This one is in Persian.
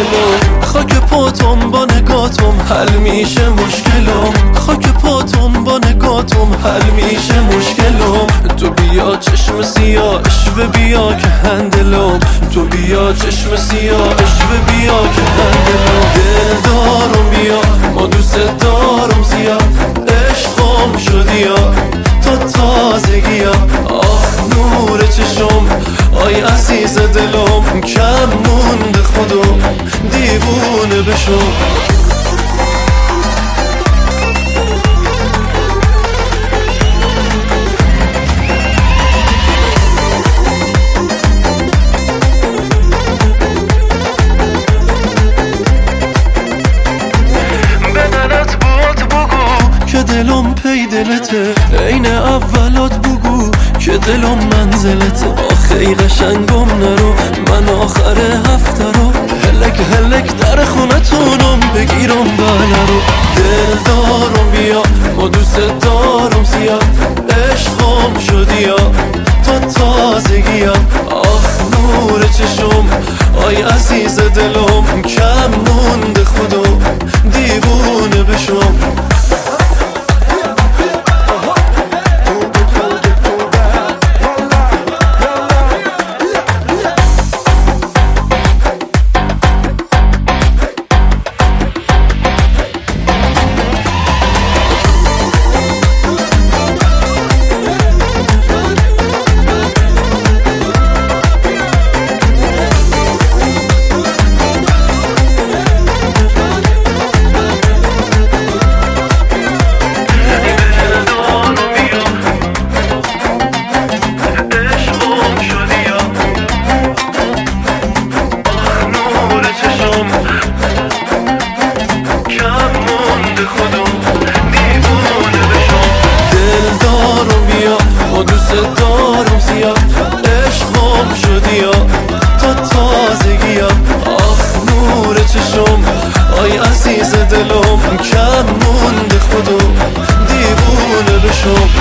دلم خاک پاتم با نگاتم حل میشه مشکلم خاک پاتم با نگاتم حل میشه مشکلم تو بیا چشم سیاه اشوه بیا که هندلم تو بیا چشم سیاه اشوه بیا که هندلم دل دارم بیا ما دوست دارم زیاد عشقم شدی یا تا تازگی ها آه نور چشم آی عزیز دلم کم مونده خودم دیوونه بشم که دلم پی دلته عین اولات بگو که دلم منزلته آخی قشنگم نرو من آخر هفته رو هلک در خونتونم بگیرم بله رو دل دارم بیا ما دوست دارم زیاد عشقم شدی یا تا تازگی ها آخ نور چشم آی عزیز دلم کم مونده خودم دیوونه بشم دوست دارم زیاد عشقم شدی یا تا تازگی ها آخ نور چشم آی عزیز دلم کم مونده خودم دیوونه بشم